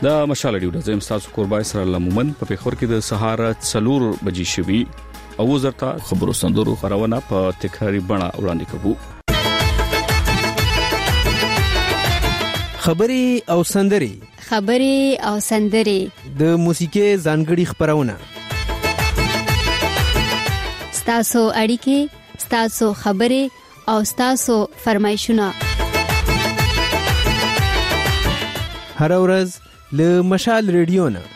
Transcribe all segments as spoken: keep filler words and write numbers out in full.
دا مشال ډیو د زم تاسو قربای سره لمومن په پیښور کې د سهار څلور بجې شوي او وزرتا خبرو سندرو خبرونه په تکراری بڼه وړاندې کوو. خبري او سندري خبري او سندري د موسیقي ځانګړي خبرونه ستاسو اړیکې ستاسو خبري او ستاسو فرمایشونه هر ورځ له مشال ریډیو نه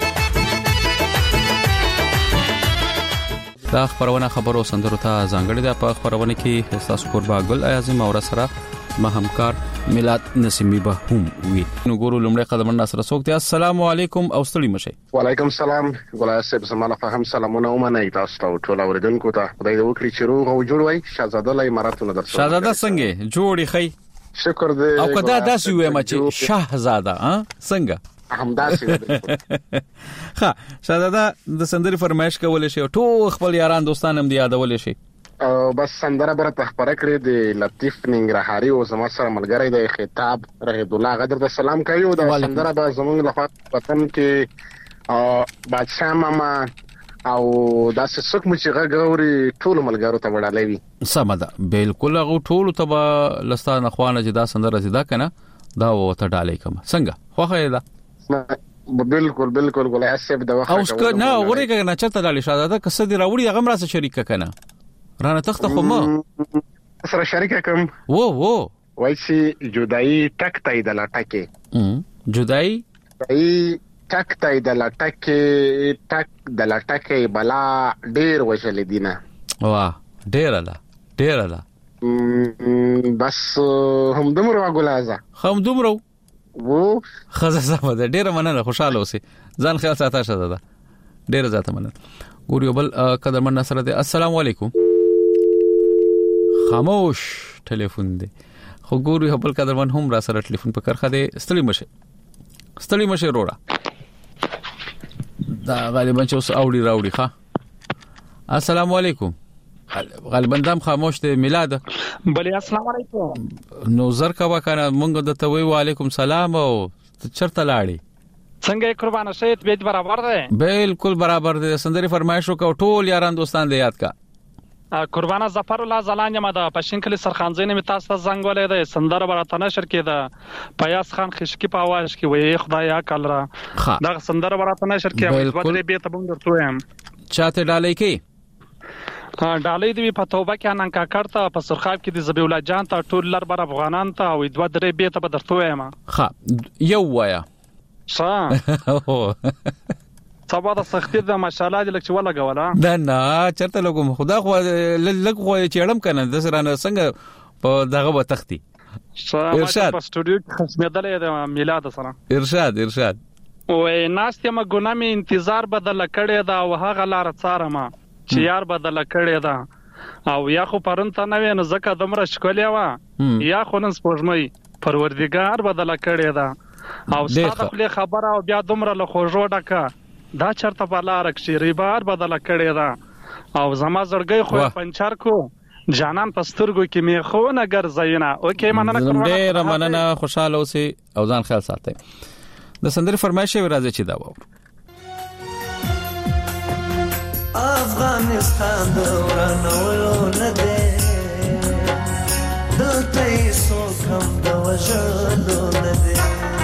دا خبرونه خبرو سندرو ته ځانګړي ده. په خبرونه کې تاسو قربا ګل اعظم اور سره ما همکار میلاد نسیمی به هم وي. نو ګورو لمړی قدم ناصر سوک ته السلام علیکم او ستړي مشه. وعلیکم السلام ګلای صاحب زمانه فهم سلامونه ومنه تاسو ته ټول اوریدونکو ته خدای دې وکړي چې روغ او جوړ وای. شاهزاده لای اماراتونه درته شاهزاده څنګه جوړی خی شکر دې او کدا داسې وې ما چې شاهزاده ها څنګه همداسې ها شاهزاده د سندري فرمایش کول شي ټول خپل یاران دوستان هم دی یادول شي او بس سندره بر تخبره کړې د لطیف ننګرهاري او زما سره ملګری د خطاب رحمت الله غدر د سلام کوي او د سندره به زموږ لخوا وطن کې بادشاہ ماما او داسې څوک مو چې غوړي ټول ملګرو ته وړاندې وي. سمدا بالکل غو ټول ته لستانه خوانه چې دا سندره زیاده کنه دا وته ډالې کوم څنګه خوخه ده بالکل بالکل ګولای اسب د وخت او څنګه نه وره کنه چرته ډالې شاده کسه دی راوړي هغه مرسته شریک کنه رانه تخته خو ما سره شریک کوم وو وو وای چې جدای ټک تای د لټکه جدای ای ټک تای د لټکه ټک د لټکه بلا ډیر وشل دینه واه ډیر لا ډیر لا بس هم دومره غولازه هم دومره وو خزه زما ده ډیر مننه خوشاله اوسې ځان خیال ساته شته ده ډیر ذاته مننه. ګوريو بل قدرمن سره ده السلام علیکم خاموش ټلیفون دی خو ګوريو بل قدرمن هم را سره ټلیفون په کرخه دی ستړي مشه ستړي مشه روړه دا غالبا چې اوس اوړي راوړي ښا. السلام علیکم غالبا دم خاموش دی میلاد بلی السلام علیکم نو زر کا وکنه مونږ د ته وی وعلیکم سلام او چرته لاړی څنګه قربان شهید بیت برابر ده بالکل برابر ده. سندري فرمایش وکړ ټول یاران دوستان دې یاد کا قربانه ظفر الله زلان یم د پښینکلی سرخانزین می تاسو ته زنګ ولې ده سندره براتنه نشر کېده پیاس خان خشکی په आवाज کې وې خدایا کلرا دا سندره براتنه نشر کې وځي به ته بم درته یم چاته ډالې کې ډالې دی په توبه کې انن کا کړته په سرخاب کې د زبی الله جان ته ټول لر بر افغانان ته او دوه درې به ته بدرته یم ها یو وایا صا سبا د سختي د ماشاءالله د لکه ولا غواړه دا نه چرته لګم خدا خو لګ خو چېړم کنه د سره څنګه په دغه وتختی ارشاد په سټوډیو کې خصمېدلې د میلاد سره ارشاد ارشاد وې ناستې ما ګونامي انتظار بدل کړي دا او هغه لار څارما چې یار بدل کړي دا او یا خو پرونته نه وینې زکه دمر شکولې وا یا خو نن سپوږمۍ پروردګار بدل کړي دا او ستاسو خبره او بیا دمر له خوجو ډکا دا چرته په لار کې ریبار بدل کړي دا او زما زړګي خو پنچر کو جانان پسترګو کې می خو نه ګرځینا اوکې مننه کوم ډېر مننه خوشاله اوسې او ځان خیال ساتئ. د سندري فرمایش راځي چې دا وو افغانستان دورانولو نه ده دلته سو کم د وژلو نه ده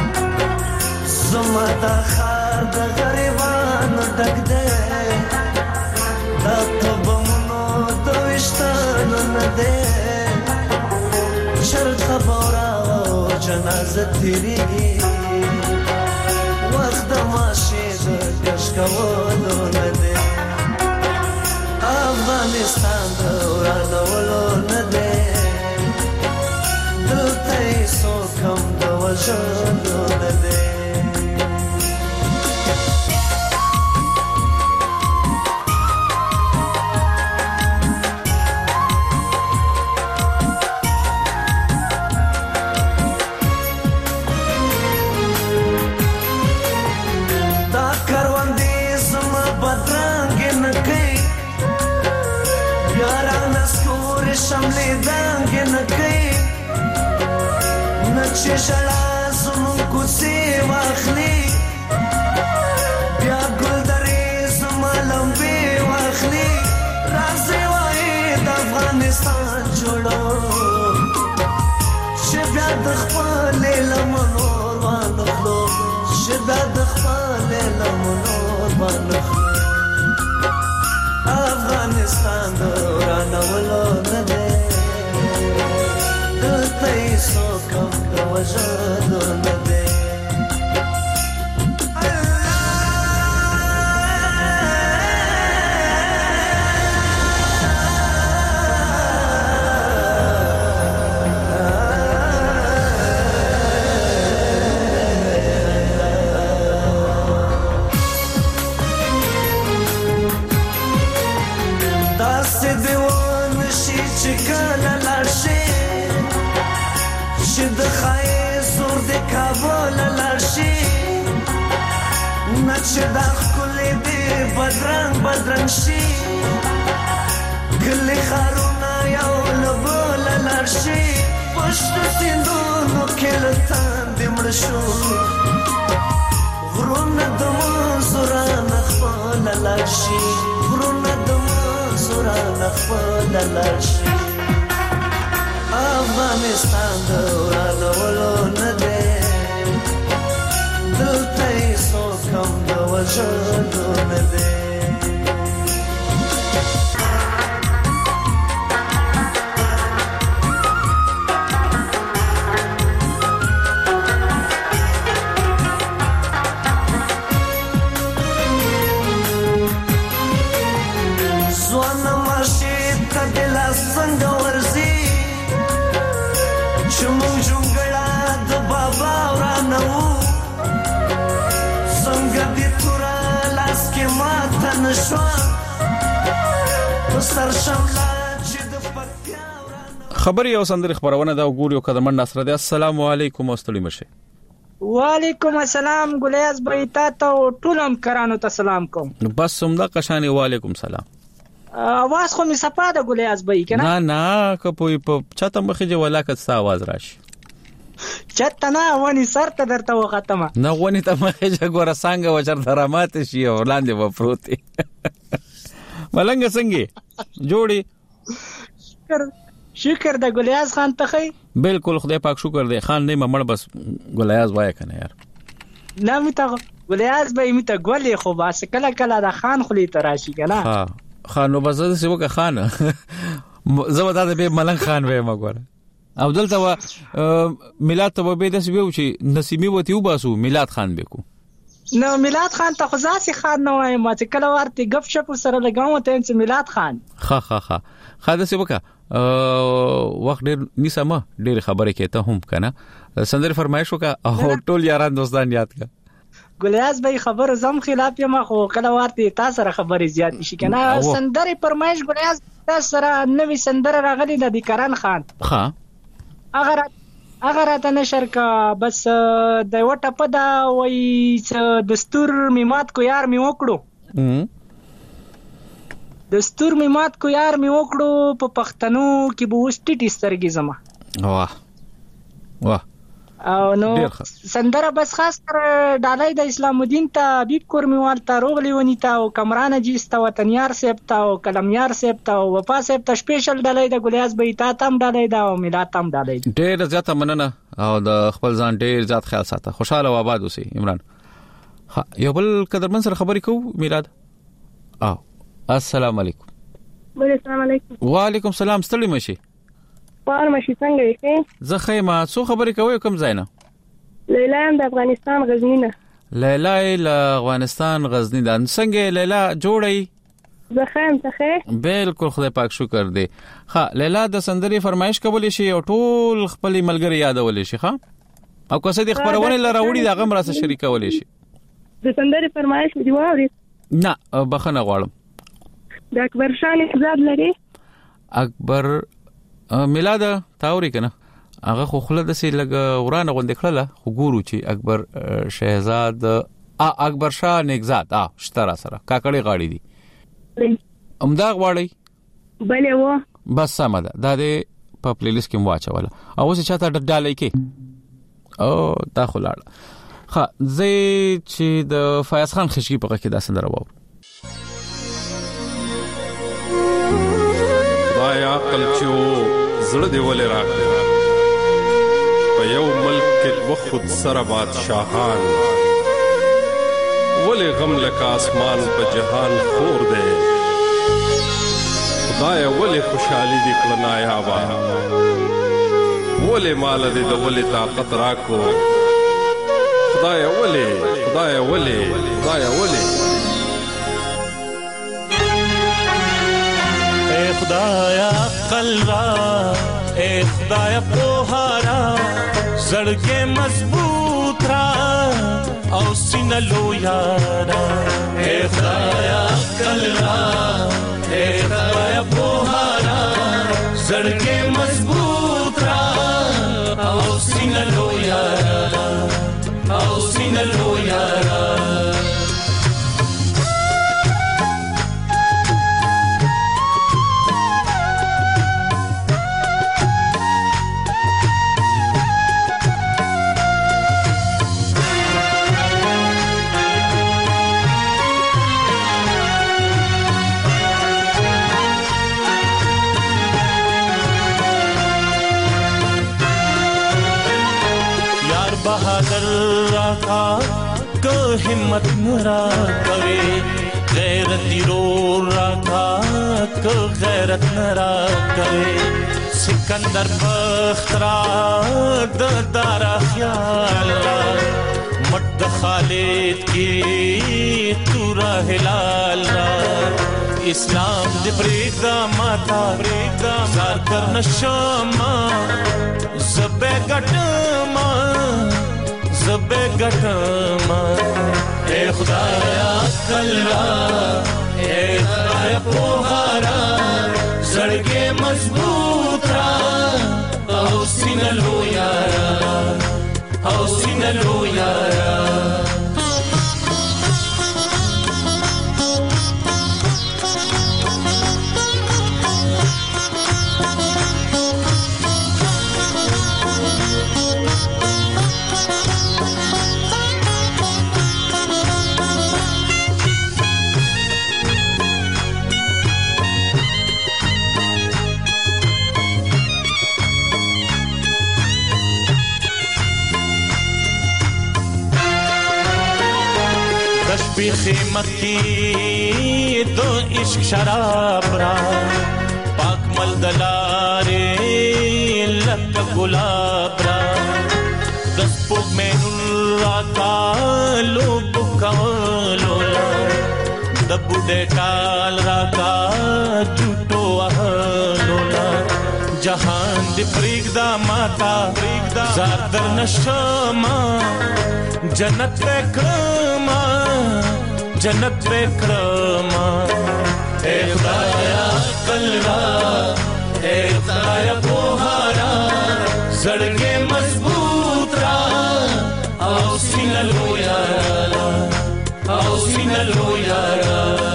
زما د خار د غریبانو ډک ده دا تبمنو د وشتانو نه ده شر خبره او جنازه تیریږي وخت د ماشي د کش کولو نه ده افغانستان دورانولو نه ده دلته سو کم د وژلو نه ده شملې دنګ نه کوي نه چې شړا زمون کوڅې واخلي دا د خپل لمنو باندې افغانستان رانولو نه دی دلته یې څوک هم د وژلو نه دی د خای سور د کابل لارشي نقش د خپل دی بدرنګ بدرنګ شي کله خارونه یو لبل لارشي پښت سیندونو کله تاند مړشو ورونه د منصوران خپل لارشي ورونه د منصوران خپل لارشي افغانستان رانولو نه دی دلته یې څوک هم د وژلو نه دی ځوانه ماشي ته د لاس څنګه ورځي چمون جونګړه د بابا ورانو څنګه دې تورا لاس کې ماته نشو سر شملا چې د پکیا ورانو خبري او سندري خبرونه دا وګوريو کدمن نصر دي السلام علیکم واستړي مشه وعلیکم السلام ګلیاز بایتا ته ټولم کرانو ته سلام کوم بس سمدا قشانی وعلیکم سلام आवाज خو می صفه ده ګلیاز بای کنه نه نه کپوی په چاته مخې جو ولاکت سا आवाज راشي چاته نه ونی سر ته درته وختمه نه ونی ته مخې جو ګور سانګه وچر درامات شي ولاندې و پروتي ملنګ څنګه جوړي شکر شکر د ګلیاز خان ته خی بالکل خدای پاک شکر دی خان نه ممړ بس ګلیاز وای کنه یار نه می ته ګلیاز بای می ته ګولې خو بس کله کله د خان خلی تراشي کنه ها خانو بزده سی وکه خان زما دا به ملنګ خان وې ما ګوره او دلته و میلاد ته به د سی ویو چې نسیمی وتی وباسو میلاد خان بکو نو میلاد خان ته خزاسي خان نه وای ما چې کله ورته غف شپ سره لګاو ته چې میلاد خان ها ها ها خاله سی وکه وخت ډیر نیسمه ډیر خبره کېته هم کنه سندر فرمایش وکه او ټول یاران دوستان یاد کا ګلیاز بای خبر زم خلاف یم خو کله ورته تاسو سره خبرې زیات شي کنه سندري پرمایش ګلیاز تاسو سره نوې سندر راغلي د کرن خان ها اگر اگر ته نشر کا بس د وټه پدا وای دستور میمات کو یار می وکړو دستور میمات کو یار می وکړو په پښتنو کې به وستټی سترګې زما واه واه او نو سندره بس خاص کر ډالای د اسلام الدین ته حبیب کورمیوال ته روغلی ونی ته او کمران جیس ته وطنیار سیب ته او کلمیار سیب ته او وفا سیب ته سپیشل ډالای د ګلیاز بای ته تام ډالای دا او میلاد تام ډالای ډیر زیاته مننه او د خپل ځان ډیر زیات خیال ساته خوشاله و آباد اوسئ عمران یو بل قدرمن سره خبرې کوو میلاد او السلام علیکم السلام علیکم وعلیکم السلام ستړي مشي پار مشي څنګه یې زه خیمه څو خبرې کوي کوم ځای نه لیلا د افغانستان غزنی نه لیلا له افغانستان غزنی ده څنګه لیلا جوړی زه خیم څخه بالکل خدای پاک شکر دی ها لیلا د سندري فرمایش کولې شي او ټول خپل ملګری یادولې شي ها او کوڅه د خبرونه لراوړي دا غم راسه شریکولې شي د سندري فرمایش دی واوري نه بخنه غواړم د اکبر شاه نهزاد لري اکبر میلاد تاوري کنه هغه خو خله د سي لګ ورانه غونډه کړله خو ګورو چې اکبر شهزاد ا اکبر شاه نهزاد ا شترا سره کاکړي غاړي دي امدا غواړي بلې و بس سم ده دا د په پلی لیست کې واچوله او څه چاته ډالای کې او تا خلاړ ها زه چې د فیاض خان خشکی په کې دا سندره وو خدای عقل چې زړه دی ولې راکړه په یو ملک کې وخت سره بادشاہان ولې غم لکه اسمان په جهان خور دی خدای ولې خوشحالي دې کړه نایابه ولې مال دې د ولې طاقت راکو خدای ولې خدای ولې خدای ولې اے خدایا عقل را اے خدایا پوهارا زړګې مضبوط را او سینه لویارا اے خدایا عقل را اے خدایا پوهارا زړګې مضبوط را او سینه لویارا او سینه لویارا बहादुर राखा को हिम्मत नरा कवे गैरती रो राखा को गैरत नरा कवे सिकंदर बख्तरा दारा ख्याल मट खालिद की तूरा हिलाल इस्लाम दे प्रेदा माता प्रेदा जार कर नशमा ज़बे गटमा ज़बे गटमा ए खुदाया कल्ला ए खुदाया पोहारा ज़ड़के मजबूत रा औ सीना लो यारा औ सीना लो यारा खिमत की दो इश्क शराब रा पाक मलदलारे लक गुलाब रा दस पुग में नुरा का लोग का लोला दबुडे काल रा का झूठो लोला जहान दे प्रीगदा माता प्रीगदा ज़ादर नशमा जन्नत वेक्रमा जन्नत वेक्रमा ए खुदाया कल्ला ए खुदाया पोहारा ज़ड़के मजबूत रा औ सीना लो यारा औ सीना लो यारा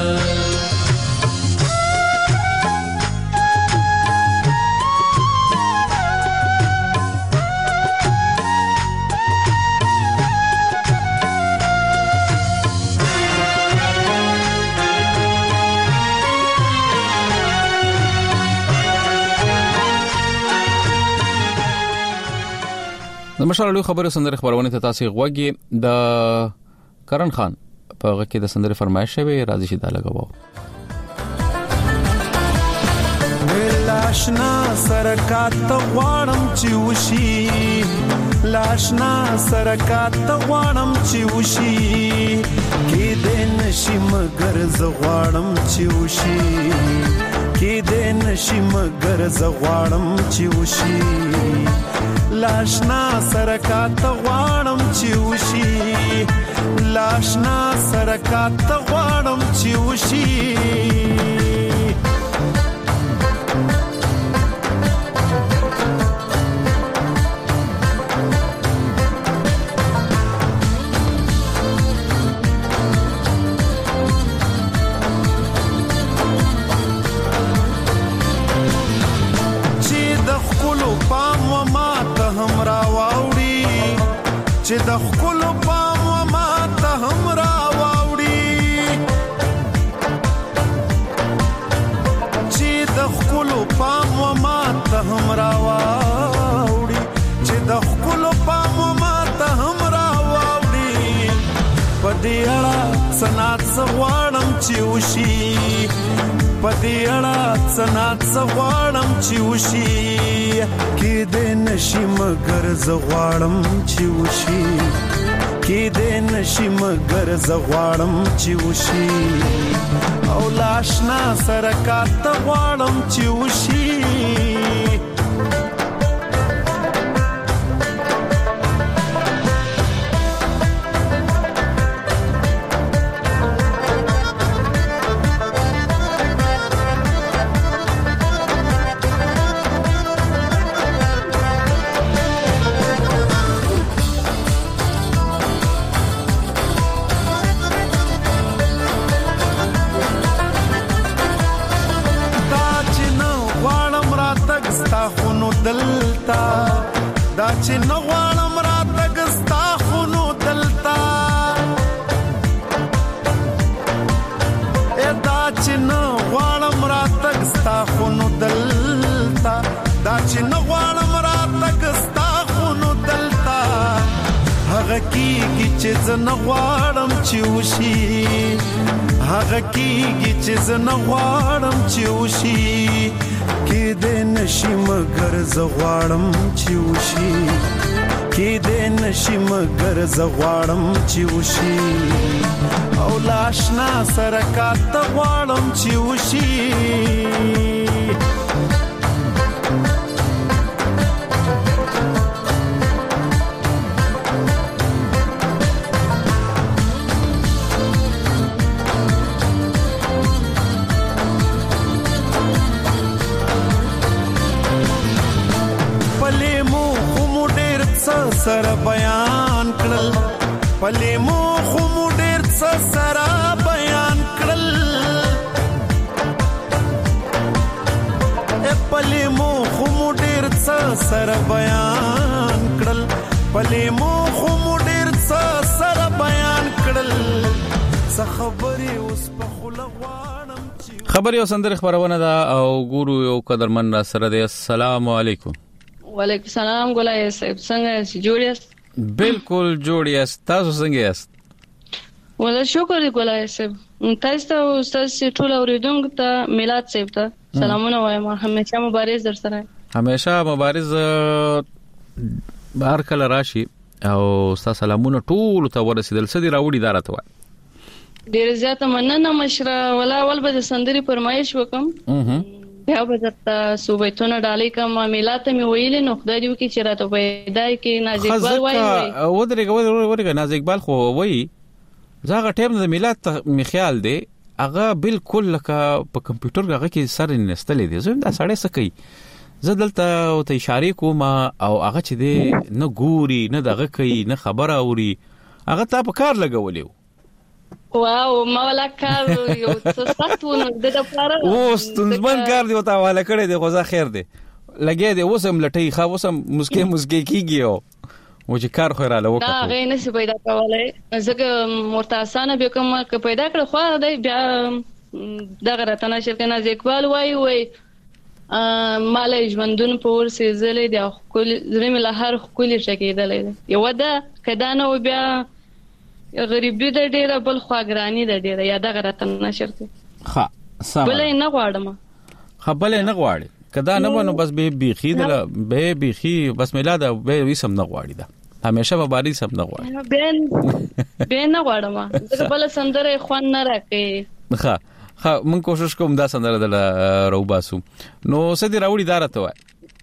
د مشال خبره سندره خبرونه ته تاسو غوږی د کرن خان په هغه کې د سندره فرمایش شوی راځي شي دا لګاو لاشنا سرکات غوانم چې وشي لاشنا سرکات غوانم چې وشي کې دین شي مگر زغوانم چې وشي کې دین شي مگر زغوانم چې وشي لاشنا سرکات غوانم چې وشي لاشنا سرکات غوانم چې وشي چې د خپل پام و ما ته هم را واوړي چې د خپل پام و ما ته هم را واوړي چې د خپل پام و ما ته هم را واوړي په دې اړه چې وشي پدې اړه څنا څه غواړم چې وشي کې دې نشي مگر زه غواړم چې وشي کې دې نشي مگر زه غواړم چې وشي او لاشنا سره کاته غواړم چې وشي دلتا دا چې نغوانم را تګستا خونو دلتا اے دا چې نغوانم را تګستا خونو دلتا دا چې نغوانم را تګستا خونو دلتا هغه کیږي چې زه نغوانم چې وشي هغه کیږي چې زه نغوانم چې وشي کې دې نشي مگر زه غواړم چې وشي کې دې نشي مگر زه غواړم چې وشي او لاشنا سره کاته غواړم چې وشي سره بیان کړل پلې مو خو مو ډېر څه سره بیان کړل پلې مو خو مو ډېر څه سره بیان کړل پلې مو خو مو ډېر څه سره بیان کړل څه خبرې اوس په خوله غواړم خبرې او سندرې خبرونه ده او ګورو یو قدرمن را سره دی السلام علیکم وعلیکم السلام ګولای صاحب څنګه یې جوړ یاست بالکل جوړ یاست تاسو څنګه یاست ولا شکر دی ګولای صاحب تاسو ته استاد ټول اوریدونکو ته میلاد صاحب ته سلامونه وایم همیشه مبارز در سره همیشه مبارز بهر کله راشي او تاسو سلامونه ټول ته ورسېدل سدي راوړي دارته وای ډیر زیاته مننه مشره ولا ول به سندري فرمایش وکم بیا به درته صوبیتونه ډالۍ کوم میلاد ته مې ویلې نو خدای دې وکړي چې راته پیدا کړي ناز اقبال وایي ودرېږه ودرېږه ناز اقبال خو وایي زه هغه ټایم د میلاد ته مې خیال دی هغه بالکل لکه په کمپیوټر هغه کې سر نستلې دی زه دا سړی څه کوي زه دلته ته اشاره کوم او هغه چې دی نه ګوري نه دغه کوي نه خبره اوري هغه ته په کار لګولې واو ما ولا کار یو څه ساتونه د لپاره اوس تنځمن کار دی وتا والا کړی دی خو ځا خیر دی لګي دی اوسم لټي خو اوسم مسکه مسکه کیږي او و چې کار خو را لوکه دا غي نشي پیدا کولای ځکه مرتاسانه به کوم ک پیدا کړ خو دا بیا دغه راتنه شرکت ناز اقبال وای وای مال ژوندون په ورسې زلې دی خپل زمي له هر خپل شکیدلې یو دا کدانه و بیا غریبی د ډیره بل خواګرانی د ډیره یا د غراتن نشرته ها سم بل نه غواړم خپل نه غواړي کدا نه ونه بس به بيخي د به بيخي بس میلاد به وسم نه غواړي دا همیشه به باري سم نه غواړي بین بین نه غواړم دا بل سندره خوان نه راکې ها ها من کوشش کوم دا سندره د روباسو نو سدي راوړي دارته وای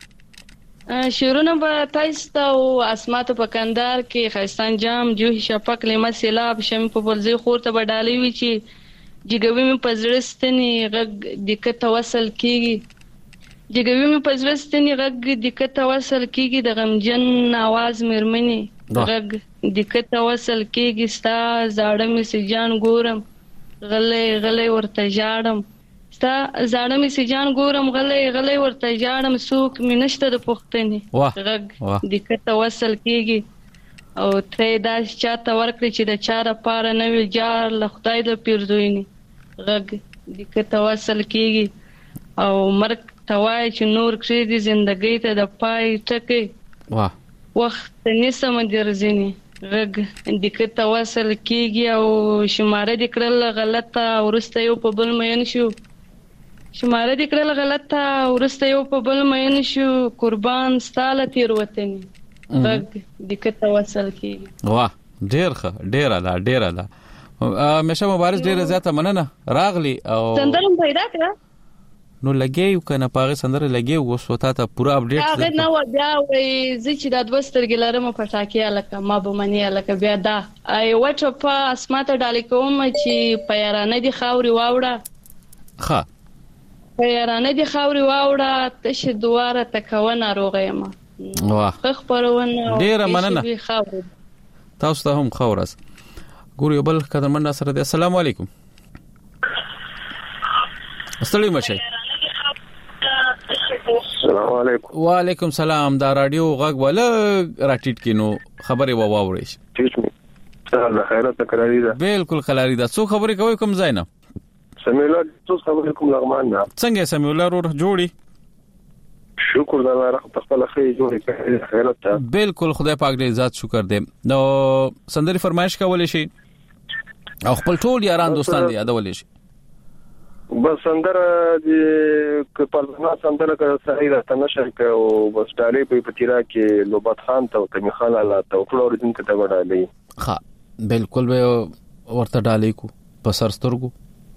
شیرونه به تاسو او اسمات په کندار کې خیستان جام جوهي شفق لمه سیلاب شم په بلځي خورته بډالي وی چې جګوي مې پزړستنی غږ دقت توسل کیږي جګوي مې پزړستنی غږ دقت توسل کیږي د غمجن आवाज مرمنی غږ دقت توسل کیږي ستا زاړه مې سجان ګورم غلې غلې ورته جاړم ستا زاړه مې سجان ګورم غلې غلې ورته جاړم سوق مې نشته د پختنې غږ دقت توسل کیږي او ته دا چاته ورکړي چې د چاره پاره نه وی جار له خدای د پیرزویني غږ دقت توسل کیږي او مرګ توای چې نور کړی د ژوندۍ ته د پای ټکي واه وخت نسم درځنی غږ دقت ته وصل کیږي او شماره د کړل غلطه ورسته یو په بل مېن شو شماره د کړل غلطه ورسته یو په بل مېن شو قربان ستاله تیر وطن غږ دقت ته وصل کیږي واه ډیر ښه ډیر الا ډیر الا مشه مبارز ډیر زیاته مننه راغلی او سندرم پیدا کړه نو لګیو کنه پاغه سندره لګیو وسوتا ته پورا اپډیټ هغه نو بیا وې زی چې د دوستر ګلارم پټاکي الکه ما به منی الکه بیا دا ای وټ په اسماته ډالې کوم چې پیرانه دي خاوري واوړه ها پیرانه دي خاوري واوړه تشه دواره تکونه روغه ما واه خبرونه ډیر مننه تاسو ته هم خورس ګور یو بل قدرمن سره دی السلام علیکم السلام علیکم السلام علیکم وعلیکم سلام دا رادیو غږ ولا راټیټ کینو خبره و واوري ټیټ می الله خیرت کړی دا بالکل خلاري دا څو خبرې کوي کوم ځای نه سميلا څو خبرې کوم لغمان نه څنګه سميلا ور جوړي شکر د الله رحمت خپل خیر جوړي کړی خیرت ته بالکل خدای پاک دې ذات شکر دې نو سندري فرمایش کولې شي او خپل ټول یاران دوستان دې یادولې شي بس سندره د کپلنا سندره کړه صحیح راته نشه او بس ډالې په پتیرا کې لوبات خان ته تمی خان الله ته خپل اوریدن ته وړالې ها بالکل به ورته ډالې کو په سرسترګو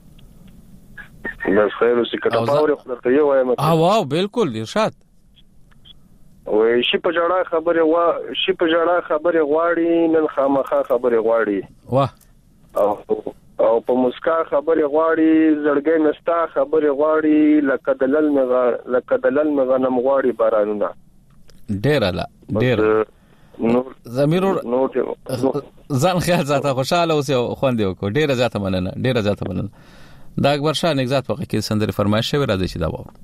بس خیر اوسې کته باور خدای یو وایم اه واو بالکل ارشاد وې شي په جړه خبره وا شي په جړه خبره غواړي نن خامخا خبره غواړي واه او او په مسکا خبره غواړي زړګي مستا خبره غواړي لکه دلل مغ لکه دلل مغنم غواړي بارانونه ډیر لا ډیر نو زمير ځان خیال ذاته خوشاله اوسه خوند یو کو ډیر ذاته مننه ډیر ذاته مننه دا اکبر شاه نگزات په کې سندري فرمایش شوی راځي چې دا وو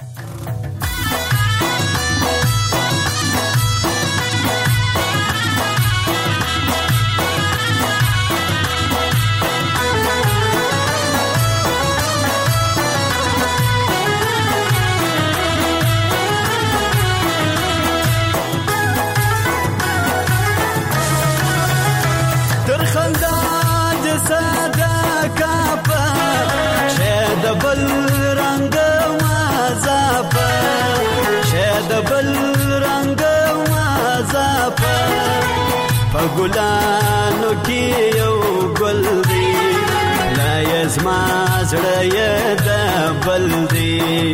بل رنگ مازاپا شاد بل رنگ مازاپا پګلانو کې یو ګل دی لا یزما زړه د بل دی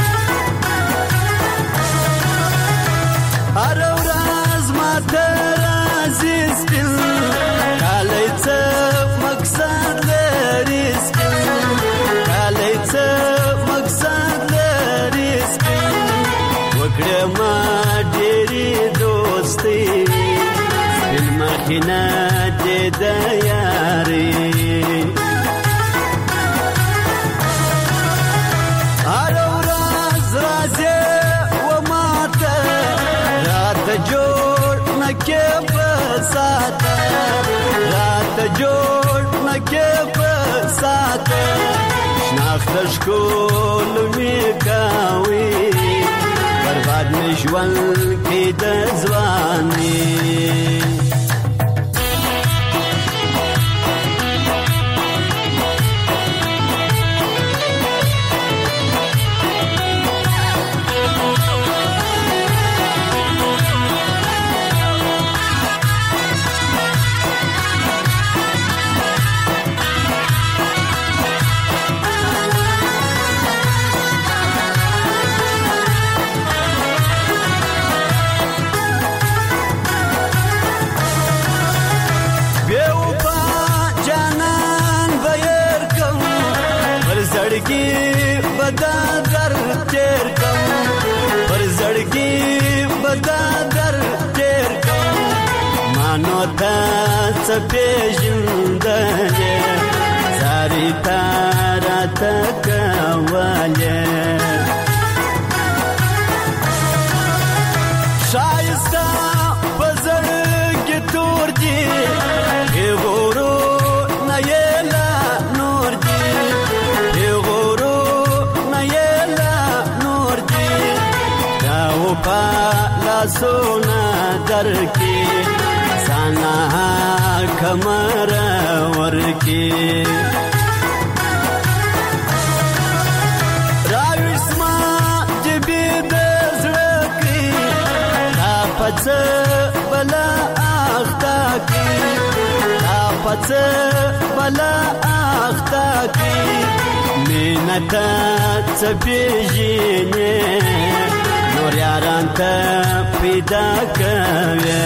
هر ورځ ما ته عزیز دل کله څه مقصد لري مقصد لري وکړه ما ډېری دوستي المخنا دې د یاري هر ورځ راځي و ماته رات جوړ نکې په ساته رات جوړ نکې په ساته شناخت شکول می کاوی برباد می ژوند کې د ځواني سپېژندلې زاري تارا تکواله شایسته پزړ کې تور دي غورو نه یلا نور دي غورو نه یلا نور دي دا و په لاسونه درکې رانا کمر ورکی راوسما جبی د زړکی تا پڅ بلا اختا کی تا پڅ بلا اختا کی مینتا څپېژنې نور یاران ته پیدا کوي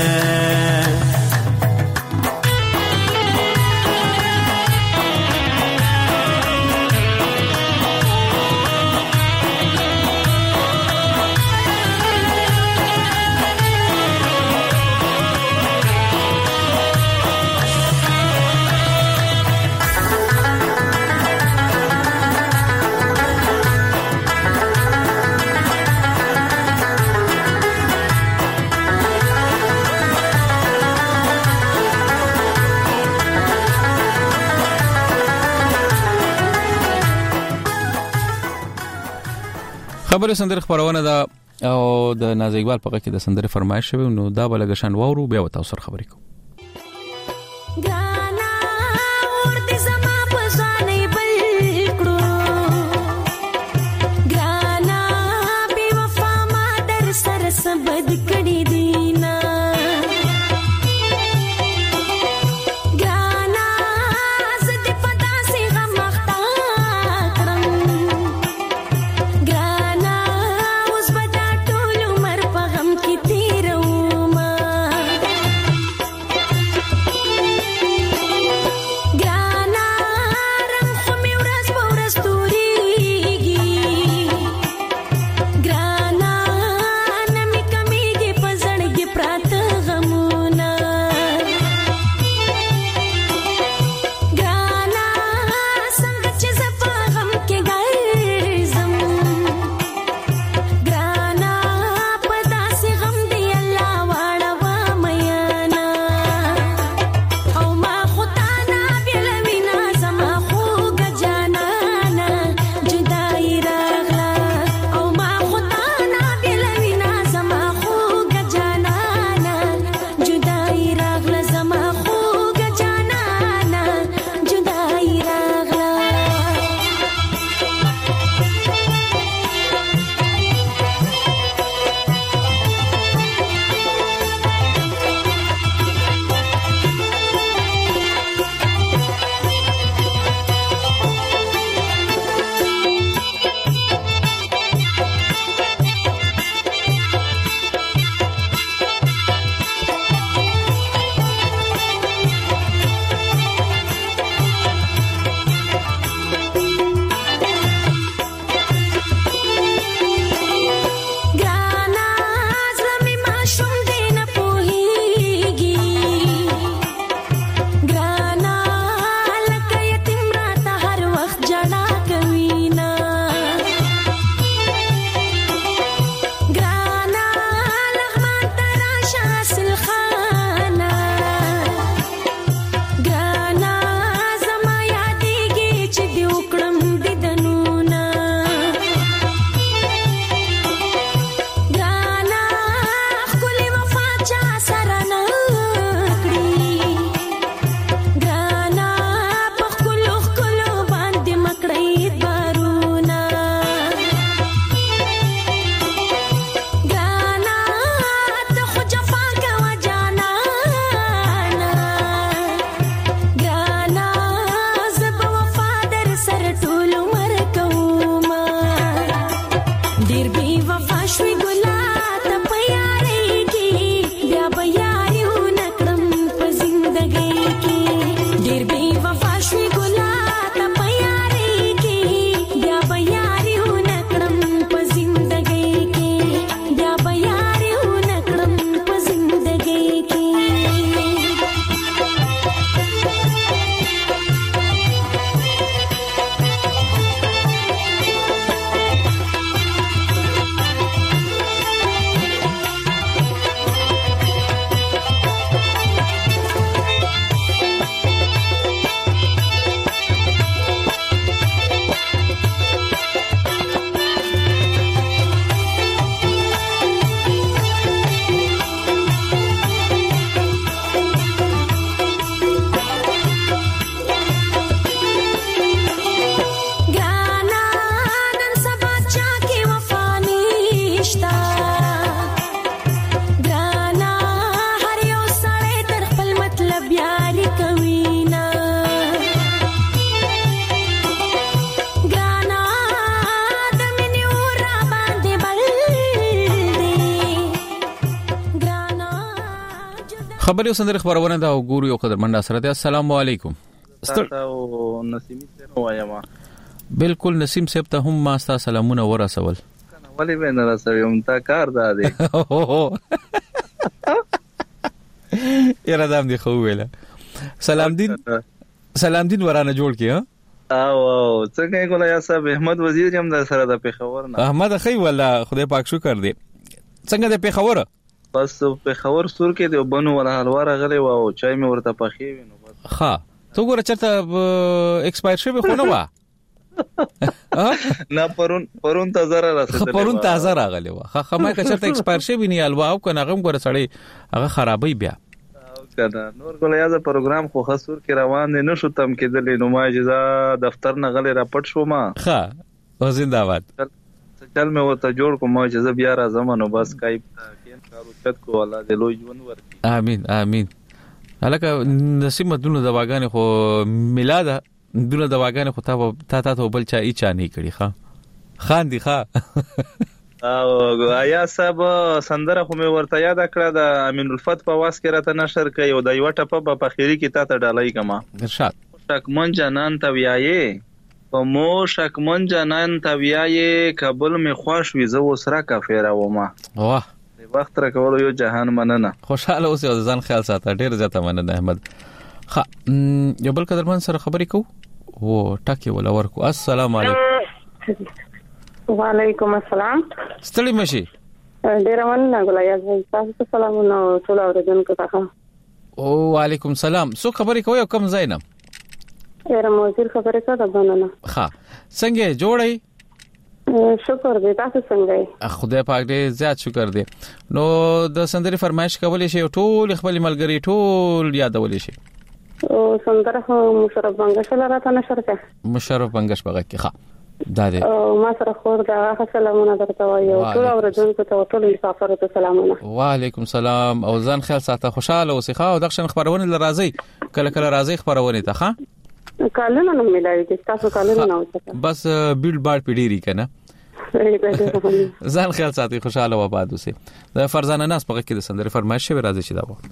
خبرې سندره خبرونه ده او د ناز اقبال په کې د سندره فرمایش شوی نو دا بلګشن وورو بیا وتاو سره خبرې کوم ګانا ور دې زما په ځانې بل کړو ګانا بي وفا ما در سره سبد کړي دینا ګانا زد پتا سي غم مختا کړم خبري سندره خبرونه دا وګورو یو قدر منډه سره ده. السلام علیکم. تاسو نسیم سره وایم. بالکل نسیم صاحب ته هم ما ستاسو سلامونه ورسول. ولی به نه رسوم تا کار دادی. یاره دام دی خو ویله. سلام دین سلام دین ورانه جوړ کی ها. او څنګه کولا یا صاحب احمد وزیر هم د سره د پیښور نه. احمد خی ولا خدای پاک شکر دی. څنګه د پیښور؟ بس پیښور سور کې دی بنو ولا حلوار غلې و او چای مې ورته پخې وینو بس. ها تو ګوره چرته ایکسپایر شوی خو نه و. نه پرون پرون تازه را رسیدل. پرون تازه راغلی و. خه خمه که چرته ایکسپایر شوی نه الوا او کنه غم ګوره سړی هغه خرابې بیا. کنه نور ګل یاد پروګرام خو خسور کې روان نه شو تم کېدل نو ما اجازه دفتر نه غلې را پټ شو ما. ها او زنده‌باد. چل مې ورته جوړ کوم ما اجازه بیا را زمانو بس کایپ کین کارو چت کو الله دې لوی ژوند ورکړي. امين امين. هلکه نسیم دونه دواګانې خو میلاده دونه دواګانې خو تا تا ته بل چا ای چا نه کړي ښا خان دي ښا. او آیا صاحب سندره خو مې ورته یاد کړه د امین الفت په واس کې راته نشر کړي او د یو ټپه په خيري کې تا ته ډالای کما ارشاد شکمن جنان ته ویایې په مو شکمن جنان ته ویایې قبول می خوش وي زه وسره کافر ومه. واه وخت را کول یو جهان مننه. خوشاله اوسې او ځان خیال ساته. ډیر زیاته مننه احمد. ها یو بل قدرمن سره خبرې کو و ټاکي ولا ورکو. السلام علیکم. وعلیکم السلام. ستړي مشي. ډیر مننه ګلای تاسو سلامونه ټول اوریدونکو ته. او وعلیکم السلام. سو خبرې کوي کوم زینب؟ ډیر موزیر خبرې کوي د بننه. ها څنګه جوړي؟ شکر دې تاسو څنګه؟ خدای پاک دې زیات شکر دې. نو د سندري فرمایش کولې شي ټول خپل ملګری ټول یادولې شي. او سندره مشرف بنگش لراته نشر کړه. مشرف بنگش بغه کې ښه. دا دې او ما سره خور دا سلامونه درته وایو ټول اوردونکو ته ټول مسافر ته سلامونه. وعلیکم السلام او ځان خیال ساته خوشاله اوسې ښه او دغه خبرونه لرازي کله کله راځي خبرونه ته ښه. کالونه نه ملایي تاسو کالونه نه وځه. بس بیلډ بار پیډيري کنه. ځان خیال ساتي خوشاله و آباد اوسې. د فرزانه ناس په کې د سندري فرمایش شوی راځي چې دا و.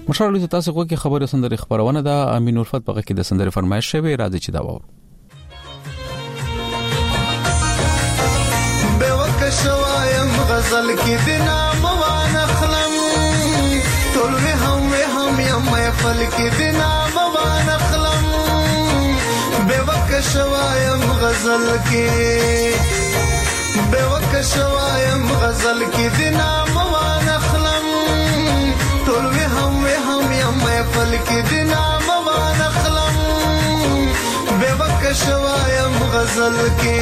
مشر له تاسو کو کې خبره سندره خبرونه ده امین الفت په کې د سندره فرمایش شوی راځي چې دا وره به وک شوایم غزل کې دنا موان خلم ټول وه هم هم یم فل کې دنا موان خلم به وک شوایم غزل کې به وک شوایم غزل کې دنا موان خلم ټول وه هم هم یم فل کې دنا موان خلم به وک شوایم غزل کې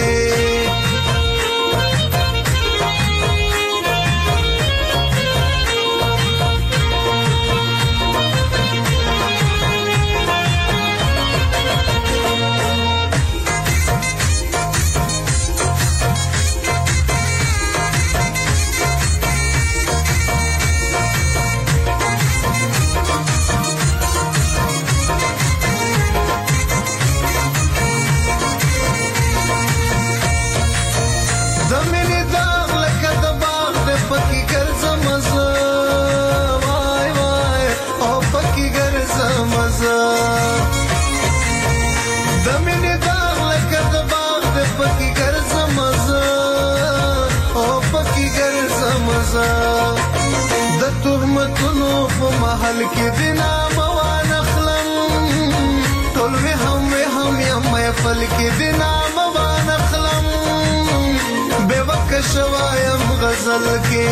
محل کې دنا موان خلم ټول وه هم هم یم فل کې دنا موان خلم به وک شوایم غزل کې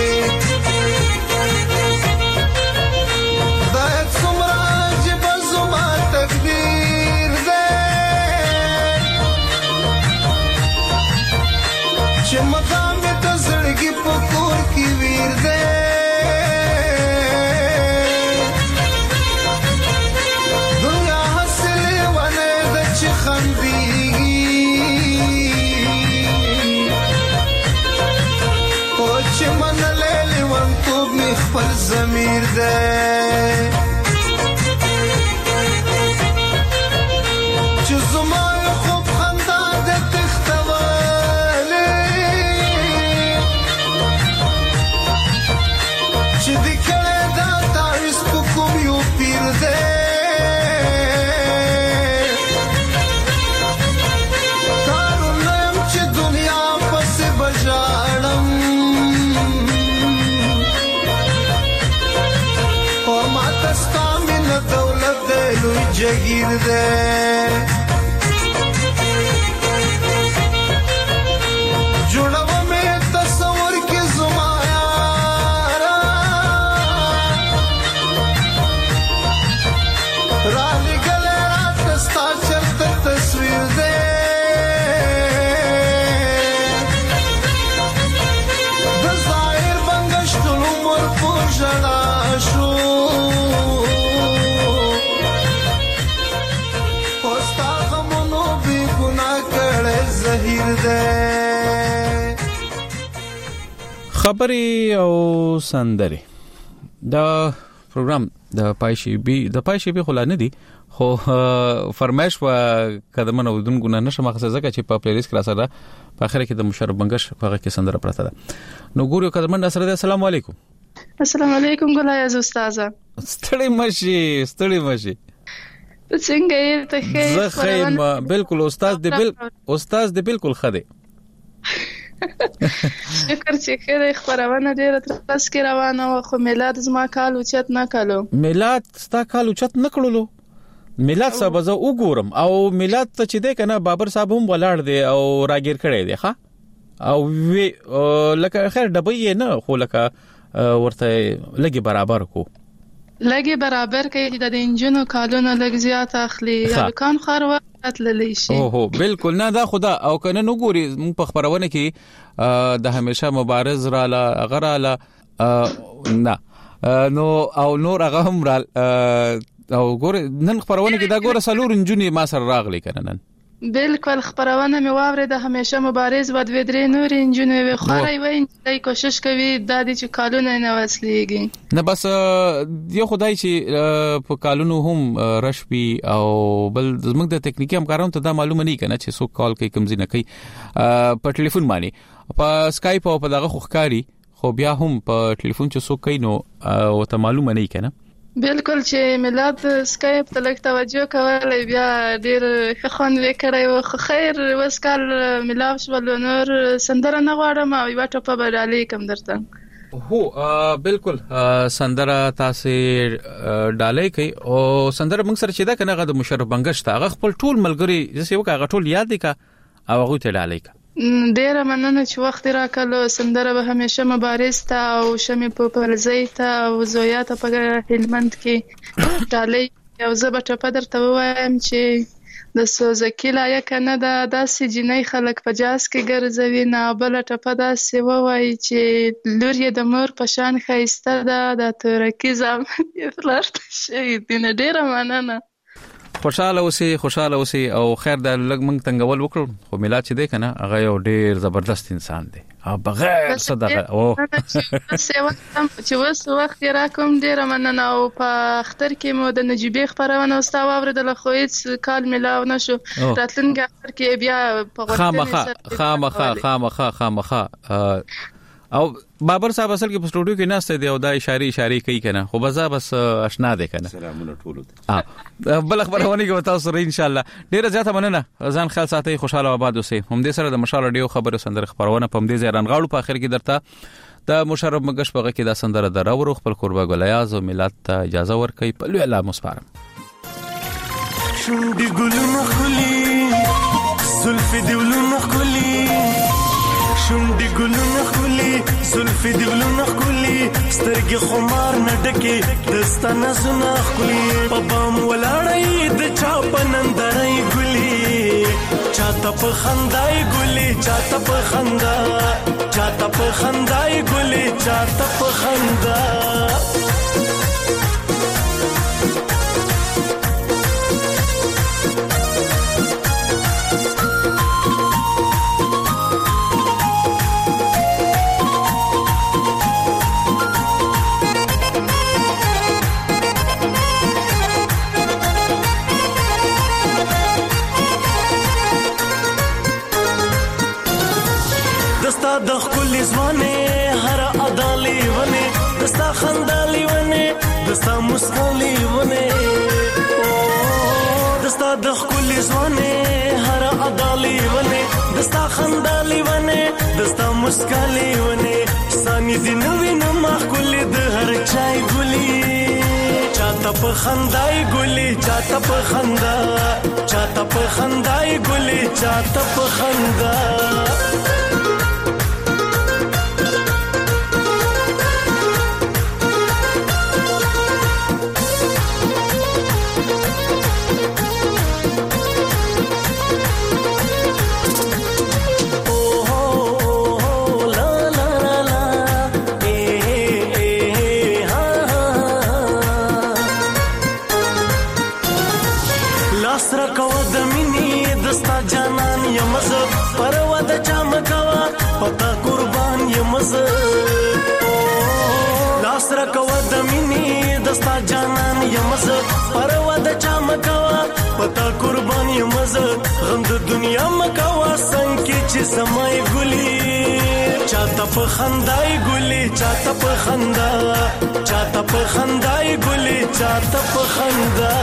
دایت سمراج بزما تقدیر دې چې مقام ته زړګي پکور کې ویر دې پر ضمیر دے چې زما خوب خندا دې تختواله چې دې کړه دا تعویض په کوم یو پیر دې کارولم چې دنیا پسې بجاړم دولت دے لوی جگیر دے جوڑا میں تصور کی زمایا رالی گلے رات ستا چرت تصویر دے دزائر بنگشت العمر پوشڑا شو خبري او سندري دا پروګرام د پایشي بي د پایشي بي خلانه دي خو فرمایش و قدمنه ودون ګنا نشه مخصصه ځکه چې په پلیلیست کې راځه په اخر کې د مشرف بنگش هغه کې سندره پراته ده نو ګورو قدمنه سره السلام علیکم السلام علیکم ګلای از استاذه ستړي مشي ستړي مشي څنګه یې ته ښه زه خیم بالکل استاد دې بل استاد دې بالکل خده شکر چې خیر خبرونه ډیره ترڅ کې روانه و خو میلاد زما کال اوچت نه کالو میلاد ستا کال اوچت نه کړلو میلاد صاحب زه وګورم او میلاد ته چې ده کنه بابر صاحب هم ولاړ دی او راګیر کړی دی ښا او وی لکه خیر ډبې نه خو لکه ورته لګي برابر کو لګي برابر کې د انجنونو کالونه لګ زیات اخلي یا کان خار وخت للی شي او هو بالکل نه دا خدا او کنه نو ګوري په خبرونه کې د همیشه مبارز را لا غره لا نه نو او نور هغه هم را او ګور نن خبرونه کې دا ګور سلور انجنونی ما سره راغلي کنه نن بالکل خبرونه مې واورې د همیشه مبارز و دوی درې نور انجنونی وي خورای وای چې کوشش کوي د دې چې کالونه نه وسلېږي نه بس یو خدای چې په کالونو هم رشبي او بل زموږ د ټکنیکی همکارانو ته دا معلومه نه کنا چې څوک کال کوي کوم ځای نه کوي په ټلیفون باندې په اسکایپ او په دغه خوخکاری خو بیا هم په ټلیفون چې څوک کوي نو او ته معلومه نه کنا بالکل چې میلاد سکایپ ته لږ توجه کولای بیا ډیر ښه خوند وکړی و. خو خیر اوس کال میلاد شول نور سندره نه غواړم او یوه ټوپه به ډالۍ کړم درته. هو بالکل سندره تاسو ډالۍ کوي او سندره موږ سره چې دا کنه غو مشرف بنگش ته هغه خپل ټول ملګری جسه یو هغه ټول یاد دي کا او هغه ته ډالۍ کا. ډیره مننه چې وخت راکړلو. سندره به همیشه مبارز ته او شمې په پرزی ته او زویا ته په هلمند کې ډالۍ. او زه به ټپه درته ووایم چې د سوزکي لایق نه ده داسې جنۍ خلک په جاز کې ګرځوي نه. بله ټپه داسې ووایي چې لور یې د مور په شان ښایسته ده د تورکي زامن یې پلار ته شهید دي. نه ډیره مننه. خوشاله اوسئ خوشاله اوسئ او خیر د لګ منګ تنګول وکړو. خو میلاد چې دی کنه هغه یو ډیر زبردست انسان دی او بغیر صدقه او چې وس وخت راکوم ډیر مننه. او په اختر کې مو د نجيبه خبرونه واستاو اوریدل خو هیڅ کال میلاو نشو. راتلونکي اختر کې بیا په خامخه خامخه خامخه خامخه او بابر صاحب اصل کې په سټوډیو کې نهسته دی او دا اشاره اشاره کوي کنه خو بزا بس آشنا دی کنه. سلامونه ټول ته. بل خبرونه کې تاسو سره ان شاء الله ډیره زیاته مننه. ځان خیال ساتئ خوشاله آباد اوسئ. هم دې سره د مشال ډیو خبرو سندره خبرونه پم دې زیران غاړو په اخر کې درته د مشرف مګش په کې دا سندره دراورو خپل قربا ګلیاز او میلاد ته اجازه ورکړي په لوی الله مسپارم. شونډي ګلونه خولي زلفي دیولونه خولي شونډي ګلونه خولي زلفي دیولونه خولي سترګې خمار نه ډکې دستانه زونه خولي په بام ولاړې د چا په نندرې ګلي چاته په خندای ګلي چاته په خندا چاته په خندای ګلي چاته په خندا. د خپل ځوانه هر ادالي ونه دستا خندالي ونه دستا مسکالي ونه دستا د خپل ځوانه هر ادالي ونه دستا خندالي ونه دستا مسکالي ونه ساني دین وینه ما کول د هر چای ګلي چاته په خندای ګلي چاته په خندا چاته په خندای ګلي چاته په خندا. دستا جانان یمز پروا د چا مکوا پتا قربان یمز غم د دنیا مکوا څنګه چې سمای ګلی چاته په خندای ګلی چاته په خندا چاته په خندای ګلی چاته په خندا.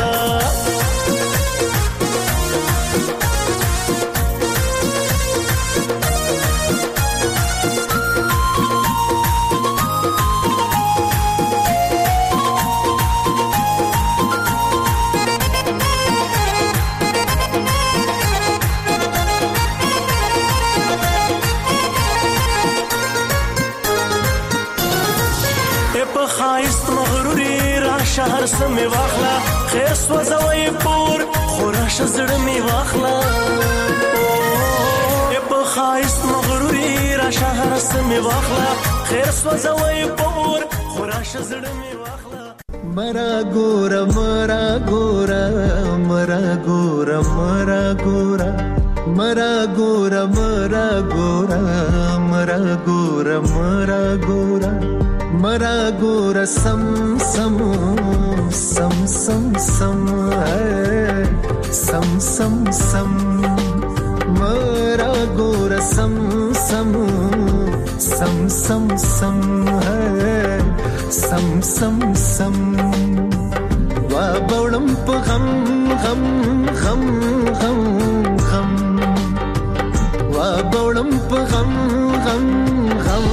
شهر سمې واخلا خیر سوځوي پور خوراش زړه می واخلا په خایس مغروري را شهر سمې واخلا خیر سوځوي پور خوراش زړه می واخلا. مرا ګورا مرا ګورا مرا ګورا مرا ګورا مرا ګورا مرا ګورا مرا ګورا مرا ګورا مرا ګورا سم سم سم سم سم سم سم سم مرا ګورا سم سم سم سم سم سم سم سم وا بولم په غم غم غم غم غم وا بولم په غم غم غم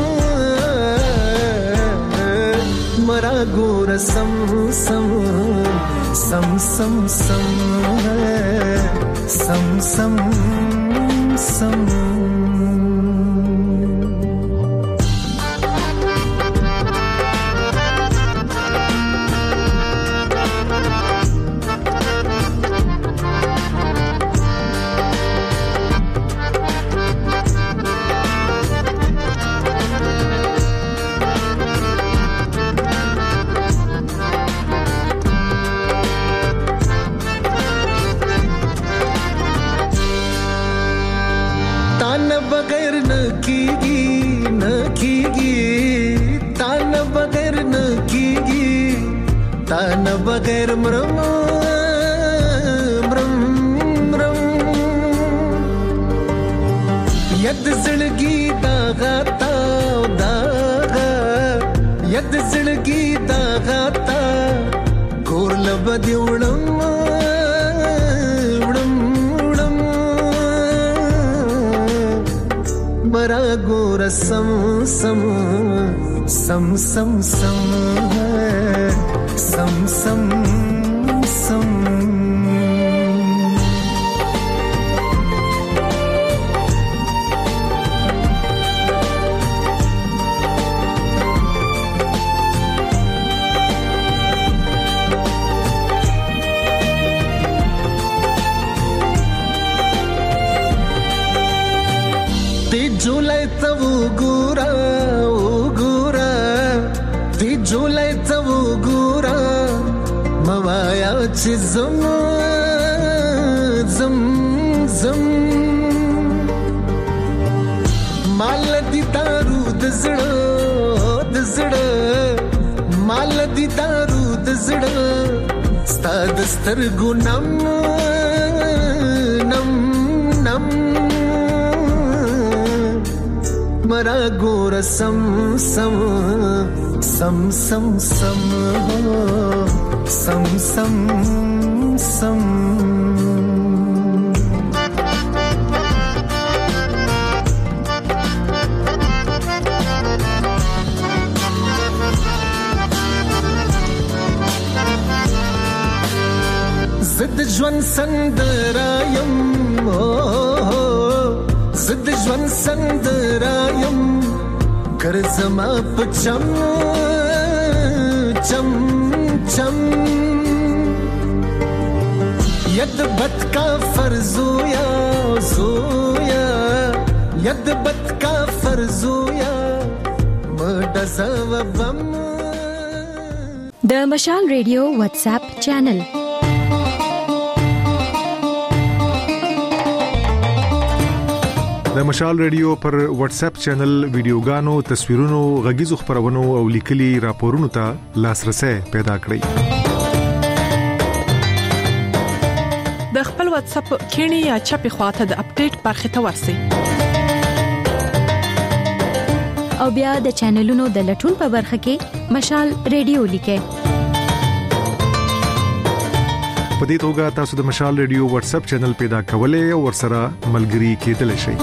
مرا ګور سم سم سم سم سم سم سم سم तान बगैर मरम मरम मरम यद जिंदगी दागा ताव दागा यद जिंदगी दागा ता कोर लबदी उड़म उड़म उड़म मरा गोर सम सम सम सम सम सम सम सम ती जुलाई तब गुरा ओ गुरा ती जुलाई तब गुरा मवाया ची zam zam zam माल दी दारू दजड़ा दजड़ा माल दी दारू दजड़ा स्ता दस्तर गुनम नम नम मरा गोर सम सम सम सम सम सम सम सम जिद ज्वन संदरायम हो जिद ज्वन संदरायम कर जमा पचम चम चम यद बत का फर्जोया जोया यद बत का फर्जोया मडज़व बम द मशाल रेडियो व्हाट्सएप चैनल د مشال ریډیو پر واتس اپ چینل ویډیوګانو تصویرونو غږیزو خبرونو او لیکلي راپورونو ته لاسرسي پیدا کړئ د خپل واتس اپ کینی یا چپی خواته د اپډیټ برخه ته ورسئ او بیا د چینلونو د لټون په برخه کې مشال ریډیو لیکئ په دې توګه تاسو د مشال ریډیو واتس اپ چینل پیدا کولای او ورسره ملګري کېدلی شئ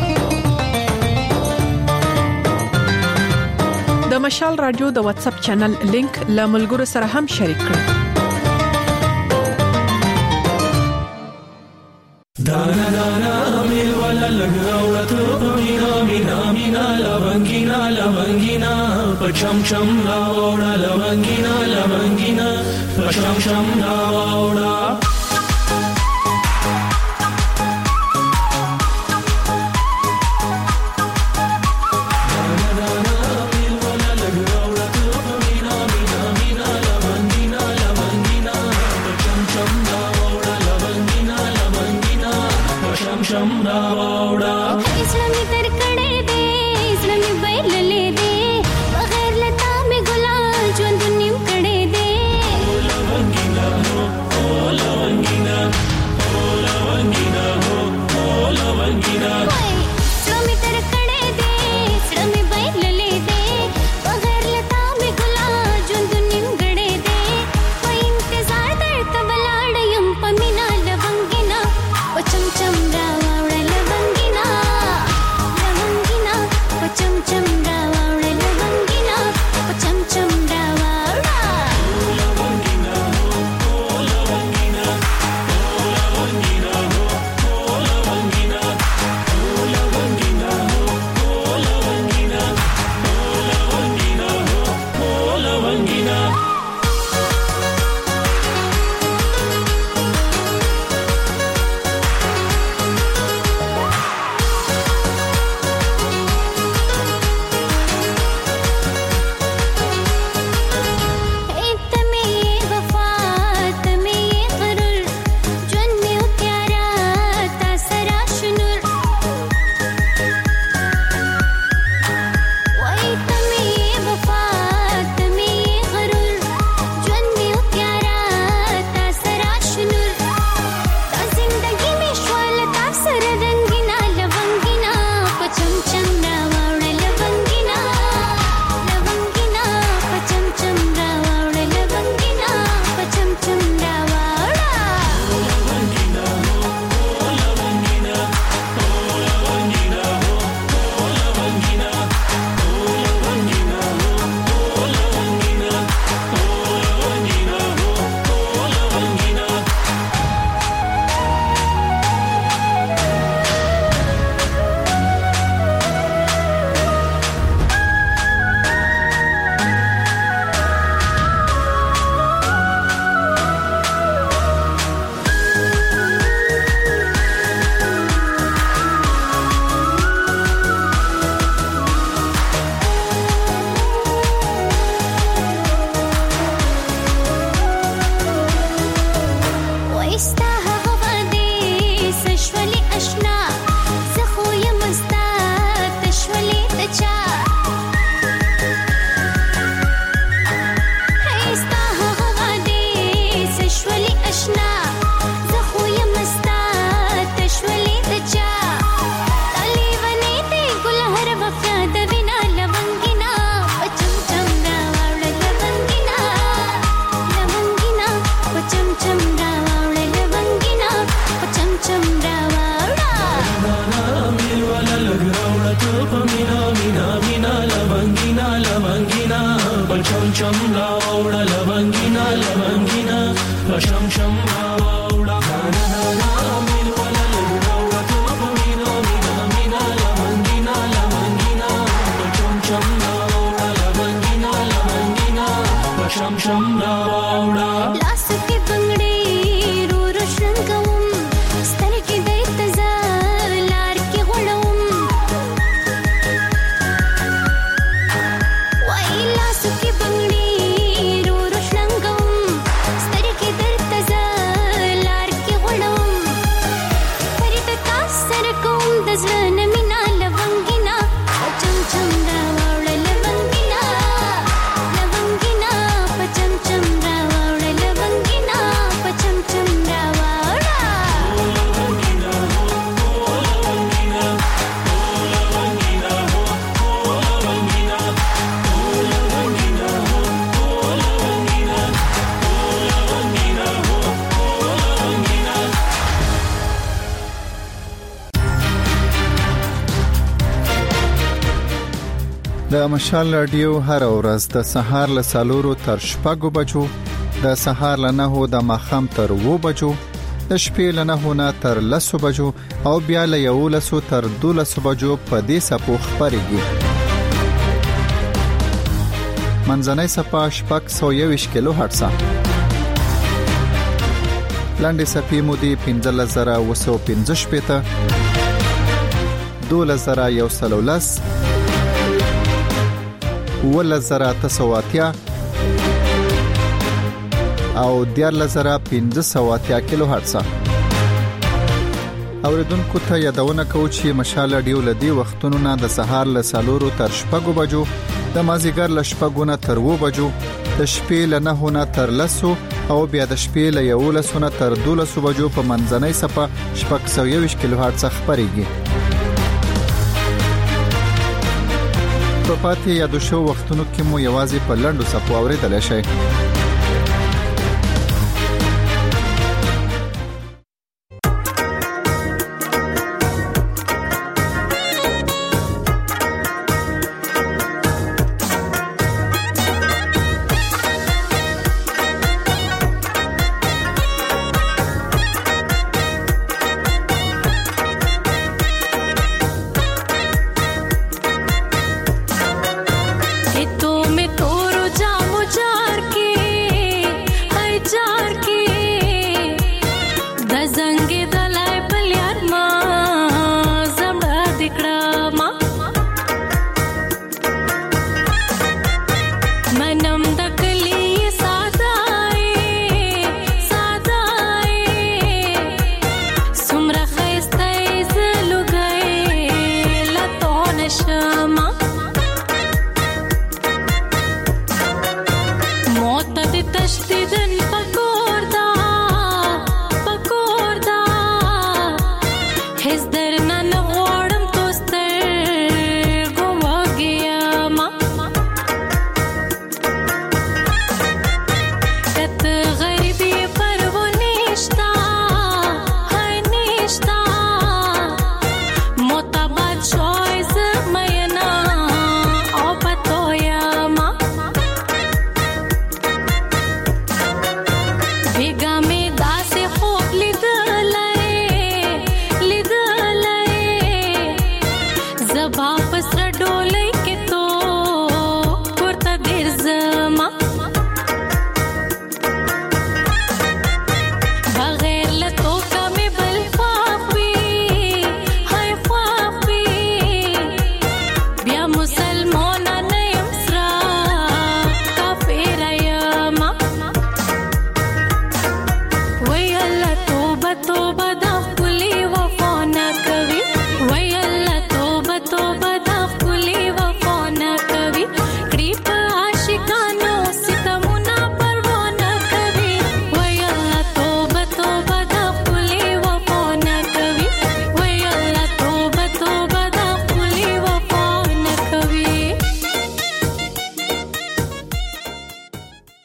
د مشال رادیو د واتس اپ چینل لینک له ملګرو سره هم شریک کړئ دانا دانا مل ولا لګاوړته مینا مینا مینا لونګینا لونګینا پچم چم راوړا لونګینا لونګینا پچم چم راوړا Oh چم راوړه لونګینا لونګینا پشم شم راوړه نا نا مين ولا لوړه ته په مینا مینا مینا لونګینا لونګینا پشم شم راوړه لونګینا لونګینا پشم شم راوړه لاس کې بنگړي رو روشن کوم ستنه کې د انتظار لار کې غړوم وای لاس کې بنگړي رو روشن کوم ستنه کې د انتظار لار کې غړوم پرې ته تاسو کوم د ځنه مینا لونګینا چم چم دا وړل لونګینا لونګینا پچم چم دا وړل لونګینا پچم چم دا وړا لونګینا لونګینا لونګینا لونګینا لونګینا لونګینا د مشال رادیو هر ورځ د سهار له سالورو تر شپږو بجو د سهار له نهو د ماخام تر وو بجو د شپې له نهو نه تر لسو بجو او بیا له یولسو تر دولسو بجو په دې سپو خبرېږي منځنۍ سپا شپږ سو یویشت کیلو هرتز لاندې سپې مودې پنځلس زره اوه سوه پنځه شپېته دولس زره یو سل او لس ولس زره اته سوه اتیا او دیارلس زره پنځه سوه اتیا کیلو هرتز اوریدونکو ته یادونه کوم چې مشال رادیو لدی وختونو نه د سهار له سالورو تر شپږو بجو د مازیګر له شپږو نه تر وو بجو د شپې له نهو نه تر لسو او بیا د شپې له یولسو نه تر دولسو بجو په منځنۍ سپه شپږ سوه یویشت کیلو هرتز خبرېږي په پاتې یادو شو وختونو کې مو یوازې په لنډو سپو اوریدل شي